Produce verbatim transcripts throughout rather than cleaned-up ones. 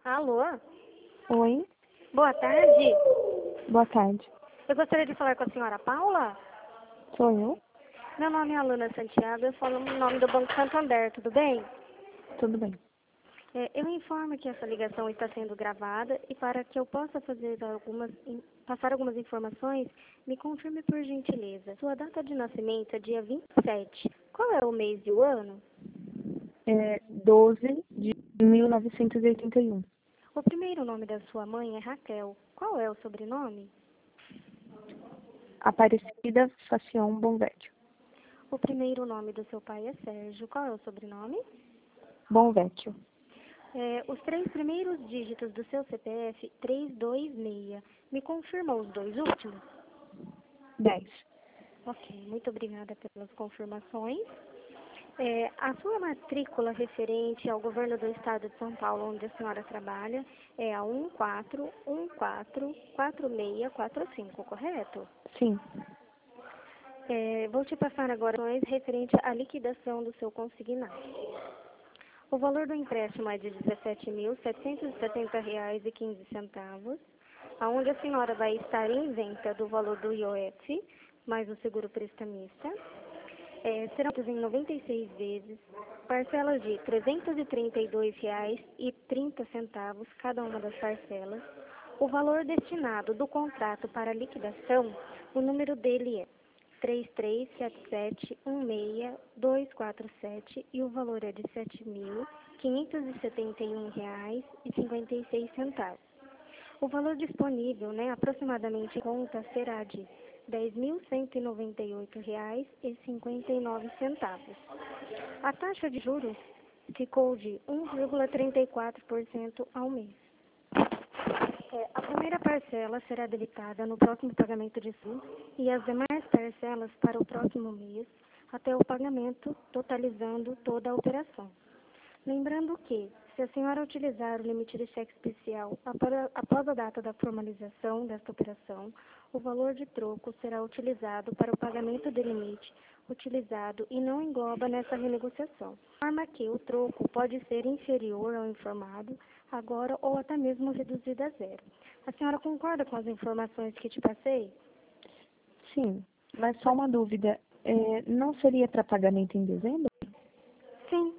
Alô? Oi, Boa tarde. boa tarde. Eu gostaria de falar com a senhora Paula. Sou eu? Meu nome é Alana Santiago, eu falo no nome do Banco Santander, tudo bem? Tudo bem. É, eu informo que essa ligação está sendo gravada e para que eu possa fazer algumas, in- passar algumas informações, me confirme por gentileza. Sua data de nascimento é dia vinte e sete. Qual é o mês e o ano? É doze de mil novecentos e oitenta e um. O primeiro nome da sua mãe é Raquel. Qual é o sobrenome? Aparecida Facion Bonvecchio. O primeiro nome do seu pai é Sérgio. Qual é o sobrenome? Bonvecchio. É, os três primeiros dígitos do seu C P F, trezentos e vinte e seis. Me confirma os dois últimos? dez. Ok, muito obrigada pelas confirmações. É, a sua matrícula referente ao governo do estado de São Paulo, onde a senhora trabalha, é a um quatro um quatro quatro seis quatro cinco, correto? Sim. É, vou te passar agora informações referente à liquidação do seu consignado. O valor do empréstimo é de dezessete mil setecentos e setenta reais e quinze centavos, aonde a senhora vai estar isenta do valor do I O F, mais o seguro prestamista. É, serão em noventa e seis vezes, parcelas de trezentos e trinta e dois reais e trinta centavos cada uma das parcelas. O valor destinado do contrato para liquidação, o número dele é três três sete sete um seis dois quatro sete e o valor é de sete mil quinhentos e setenta e um reais e cinquenta e seis centavos. O valor disponível, né, aproximadamente em conta será de dez mil cento e noventa e oito reais e cinquenta e nove centavos. A taxa de juros ficou de um vírgula trinta e quatro por cento ao mês. É, a primeira parcela será debitada no próximo pagamento de sul e as demais parcelas para o próximo mês, até o pagamento, totalizando toda a operação. Lembrando que, se a senhora utilizar o limite de cheque especial apora- após a data da formalização desta operação, o valor de troco será utilizado para o pagamento do limite utilizado e não engloba nessa renegociação. De forma que o troco pode ser inferior ao informado agora ou até mesmo reduzido a zero. A senhora concorda com as informações que te passei? Sim. Mas só uma dúvida. É, não seria para pagamento em dezembro? Sim.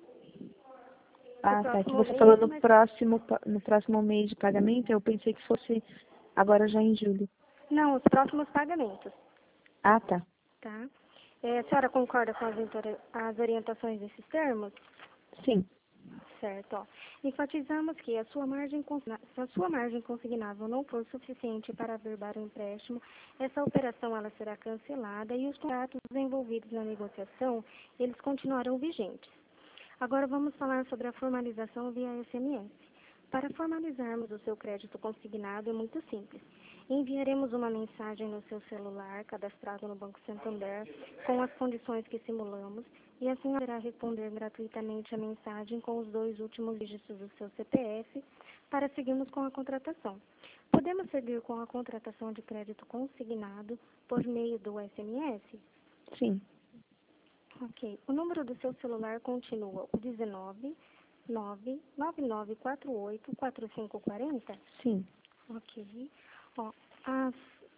Ah, tá. Que próximo você falou mês, no mas próximo, pa- no próximo mês de pagamento. Eu pensei que fosse agora já em julho. não, os próximos pagamentos. Ah, tá. Tá? É, a senhora concorda com as, inter- as orientações desses termos? Sim. Certo. Ó. Enfatizamos que a sua margem, consigna- se a sua margem consignável não for suficiente para averbar o empréstimo, essa operação ela será cancelada e os contratos envolvidos na negociação, eles continuarão vigentes. Agora vamos falar sobre a formalização via S M S. Para formalizarmos o seu crédito consignado é muito simples. Enviaremos uma mensagem no seu celular, cadastrado no Banco Santander, com as condições que simulamos, e a senhora irá responder gratuitamente a mensagem com os dois últimos dígitos do seu C P F para seguirmos com a contratação. Podemos seguir com a contratação de crédito consignado por meio do S M S? Sim. Ok. O número do seu celular continua o dezenove, nove, nove nove quatro oito, quatro cinco quatro zero? Sim. Ok. Ó, as,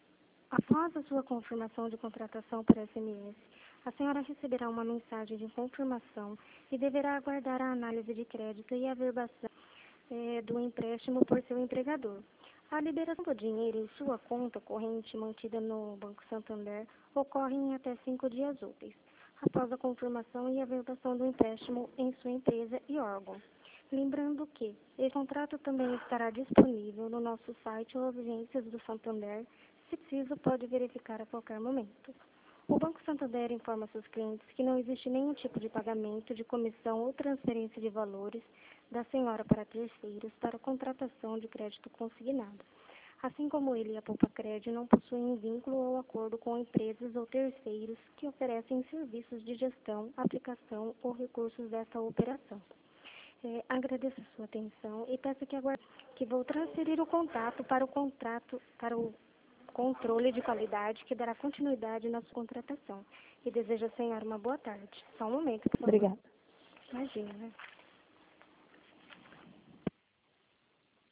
após a sua confirmação de contratação por S M S, a senhora receberá uma mensagem de confirmação e deverá aguardar a análise de crédito e a averbação eh, do empréstimo por seu empregador. A liberação do dinheiro em sua conta corrente mantida no Banco Santander ocorre em até cinco dias úteis, após a confirmação e averbação do empréstimo em sua empresa e órgão. Lembrando que esse contrato também estará disponível no nosso site ou agências do Santander. Se preciso, pode verificar a qualquer momento. O Banco Santander informa seus clientes que não existe nenhum tipo de pagamento de comissão ou transferência de valores da senhora para terceiros para contratação de crédito consignado. Assim como ele e a Poupa Cred não possuem vínculo ou acordo com empresas ou terceiros que oferecem serviços de gestão, aplicação ou recursos dessa operação. É, agradeço a sua atenção e peço que aguarde que vou transferir o contato para o contrato, para o controle de qualidade que dará continuidade na sua contratação. E desejo à senhora uma boa tarde. Só um momento, por favor. Obrigada. Imagina, né?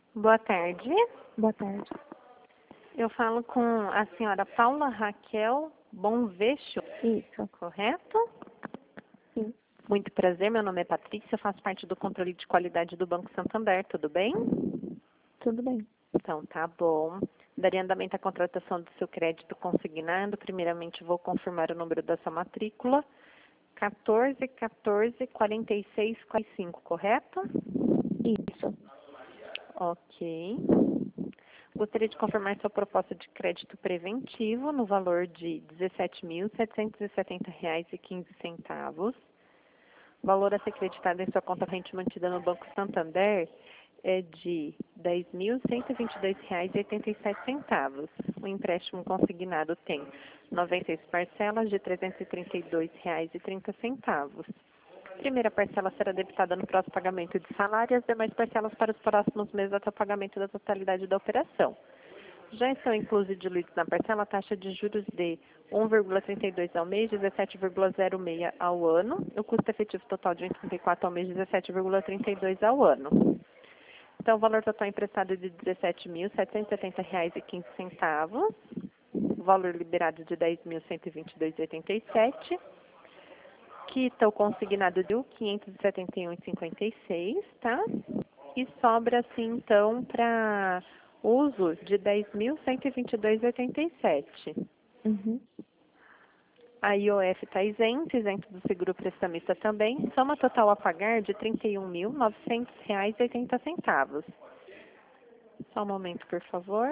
Boa tarde. Boa tarde. Eu falo com a senhora Paula Raquel Bonvecho, Isso. correto? Sim. Muito prazer, meu nome é Patrícia, eu faço parte do controle de qualidade do Banco Santander, tudo bem? Tudo bem. Então, tá bom. Daria andamento à contratação do seu crédito consignado. Primeiramente, vou confirmar o número da sua matrícula. quatorze, quatorze, quarenta e seis, quarenta e cinco, correto? Isso. Ok. Gostaria de confirmar sua proposta de crédito preventivo no valor de dezessete mil, setecentos e setenta reais e quinze centavos. O valor a ser creditado em sua conta corrente mantida no Banco Santander é de dez mil, cento e vinte e dois reais e oitenta e sete centavos. O empréstimo consignado tem noventa e seis parcelas de trezentos e trinta e dois reais e trinta centavos. A primeira parcela será debitada no próximo pagamento de salário e as demais parcelas para os próximos meses até o pagamento da totalidade da operação. Já estão inclusos e diluídos na parcela a taxa de juros de um vírgula trinta e dois ao mês, dezessete vírgula zero seis ao ano. O custo efetivo total de um vírgula trinta e quatro ao mês, dezessete vírgula trinta e dois ao ano. Então, o valor total emprestado é de dezessete mil, setecentos e setenta reais e quinze centavos. O valor liberado de dez mil, cento e vinte e dois reais e oitenta e sete centavos. Quita o consignado de quinhentos e setenta e um reais e cinquenta e seis centavos, tá? E sobra, assim, então, para uso de dez mil, cento e vinte e dois reais e oitenta e sete centavos. Uhum. A I O F está isento, isento do seguro prestamista também. Soma total a pagar de trinta e um mil, novecentos reais e oitenta centavos. Só um momento, por favor.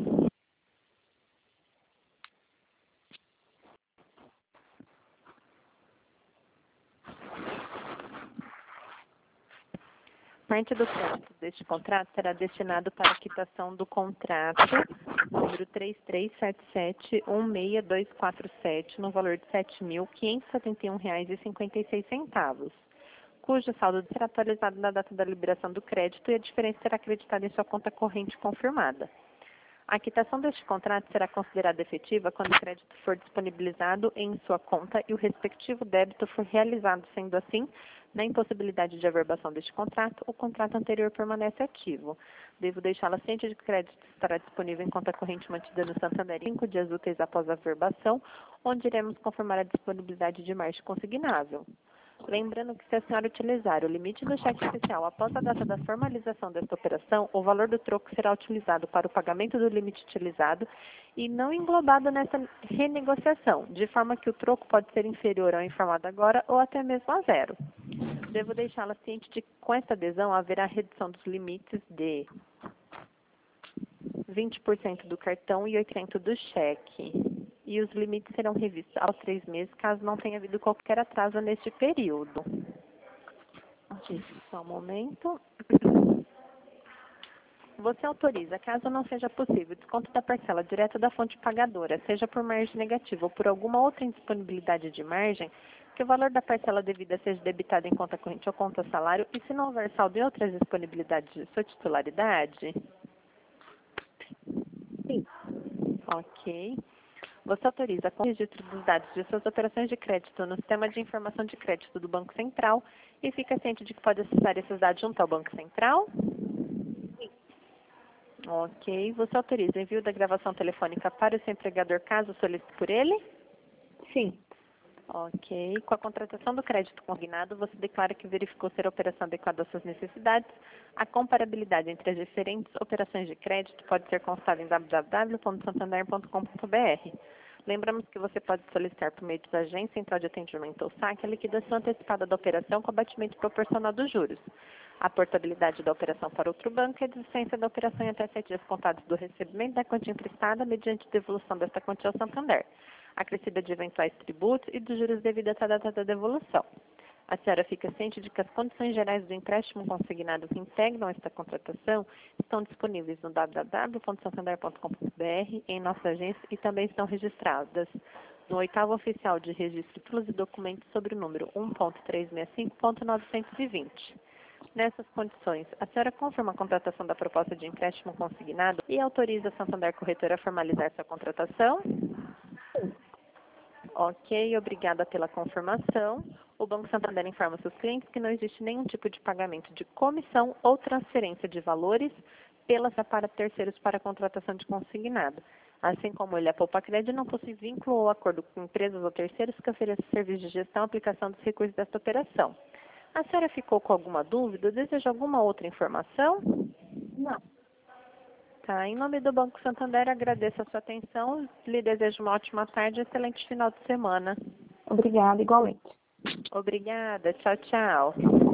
Parte do crédito deste contrato será destinado para a quitação do contrato número três três sete sete um seis dois quatro sete, no valor de sete mil, quinhentos e setenta e um reais e cinquenta e seis centavos, cujo saldo será atualizado na data da liberação do crédito e a diferença será acreditada em sua conta corrente confirmada. A quitação deste contrato será considerada efetiva quando o crédito for disponibilizado em sua conta e o respectivo débito for realizado, sendo assim, na impossibilidade de averbação deste contrato, o contrato anterior permanece ativo. Devo deixá-la ciente de que o crédito estará disponível em conta corrente mantida no Santander em cinco dias úteis após a averbação, onde iremos confirmar a disponibilidade de margem consignável. Lembrando que se a senhora utilizar o limite do cheque especial após a data da formalização desta operação, o valor do troco será utilizado para o pagamento do limite utilizado e não englobado nessa renegociação, de forma que o troco pode ser inferior ao informado agora ou até mesmo a zero. Devo deixá-la ciente de que com esta adesão haverá redução dos limites de vinte por cento do cartão e oitenta por cento do cheque. E os limites serão revistos aos três meses, caso não tenha havido qualquer atraso neste período. Só um momento. Você autoriza, caso não seja possível, o desconto da parcela direto da fonte pagadora, seja por margem negativa ou por alguma outra indisponibilidade de margem, que o valor da parcela devida seja debitado em conta corrente ou conta salário, e se não houver saldo em outras disponibilidades de sua titularidade? Sim. Ok. Você autoriza com o registro dos dados de suas operações de crédito no sistema de informação de crédito do Banco Central e fica ciente de que pode acessar esses dados junto ao Banco Central? Sim. Ok. Você autoriza o envio da gravação telefônica para o seu empregador caso solicite por ele? Sim. Ok. Com a contratação do crédito consignado, você declara que verificou ser a operação adequada às suas necessidades. A comparabilidade entre as diferentes operações de crédito pode ser consultada em w w w ponto santander ponto com ponto b r. Lembramos que você pode solicitar por meio dos agentes, central de atendimento ou saque, a liquidação antecipada da operação com abatimento proporcional dos juros. A portabilidade da operação para outro banco e a desistência da operação em até sete dias contados do recebimento da quantia emprestada mediante devolução desta quantia ao Santander, acrescida de eventuais tributos e dos juros devidos até a data da devolução. A senhora fica ciente de que as condições gerais do empréstimo consignado que integram esta contratação estão disponíveis no w w w ponto santander ponto com ponto b r, em nossa agência, e também estão registradas no oitavo oficial de registro de títulos e documentos sobre o número um ponto trezentos e sessenta e cinco ponto novecentos e vinte. Nessas condições, a senhora confirma a contratação da proposta de empréstimo consignado e autoriza a Santander Corretora a formalizar sua contratação? Ok, obrigada pela confirmação. O Banco Santander informa seus clientes que não existe nenhum tipo de pagamento de comissão ou transferência de valores pela para terceiros para contratação de consignado. Assim como ele é Poupa-Crédito, não possui vínculo ou acordo com empresas ou terceiros que ofereçam serviços de gestão e aplicação dos recursos desta operação. A senhora ficou com alguma dúvida? Deseja alguma outra informação? Não. Tá. Em nome do Banco Santander, agradeço a sua atenção. Lhe desejo uma ótima tarde e excelente final de semana. Obrigada, igualmente. Obrigada. Tchau, tchau.